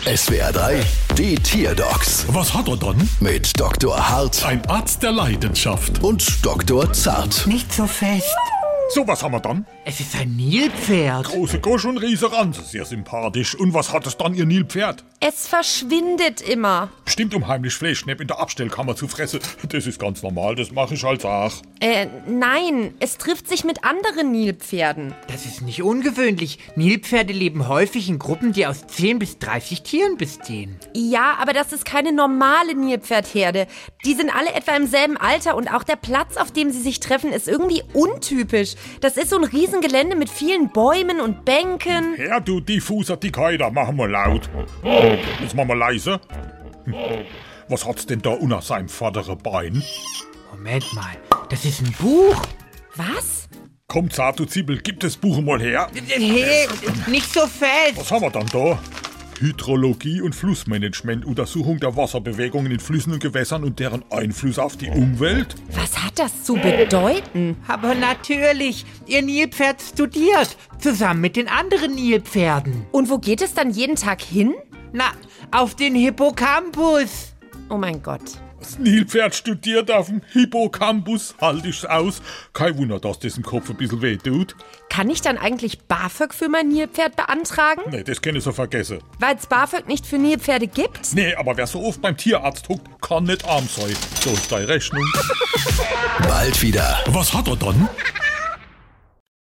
SWR 3, die Tierdocs Was hat er dann? mit Dr. Hart Ein Arzt der Leidenschaft. und Dr. Zart. Nicht so fest. So, was haben wir dann? Es ist ein Nilpferd. Große Gosch und riese Ranse, sehr sympathisch. Und was hat es dann, ihr Nilpferd? Es verschwindet immer. Bestimmt heimlich Fleischknepp in der Abstellkammer zu fressen. Das ist ganz normal, das mache ich als auch. Nein, es trifft sich mit anderen Nilpferden. Das ist nicht ungewöhnlich. Nilpferde leben häufig in Gruppen, die aus 10 bis 30 Tieren bestehen. Ja, aber das ist keine normale Nilpferdherde. Die sind alle etwa im selben Alter und auch der Platz, auf dem sie sich treffen, ist irgendwie untypisch. Das ist so ein Riesengelände mit vielen Bäumen und Bänken. Herr, du diffuser Dickheider, machen wir laut. Jetzt machen wir leise. Was hat's denn da unter seinem vorderen Bein? Moment mal, das ist ein Buch. Was? Komm, Zart, du Zibbel, gib das Buch mal her. Hey, nicht so fest. Was haben wir dann da? Hydrologie und Flussmanagement, Untersuchung der Wasserbewegungen in Flüssen und Gewässern und deren Einfluss auf die Umwelt. Was hat das zu bedeuten? Aber natürlich, ihr Nilpferd studiert, zusammen mit den anderen Nilpferden. Und wo geht es dann jeden Tag hin? Na, auf den Hippocampus. Oh mein Gott. Das Nilpferd studiert auf dem Hippocampus, halt ich's aus. Kein Wunder, dass das im Kopf ein bisschen weh tut. Kann ich dann eigentlich BAföG für mein Nilpferd beantragen? Nee, das kann ich so vergessen. Weil es BAföG nicht für Nilpferde gibt? Nee, aber wer so oft beim Tierarzt huckt, kann nicht arm sein. So ist deine Rechnung. Bald wieder. Was hat er dann?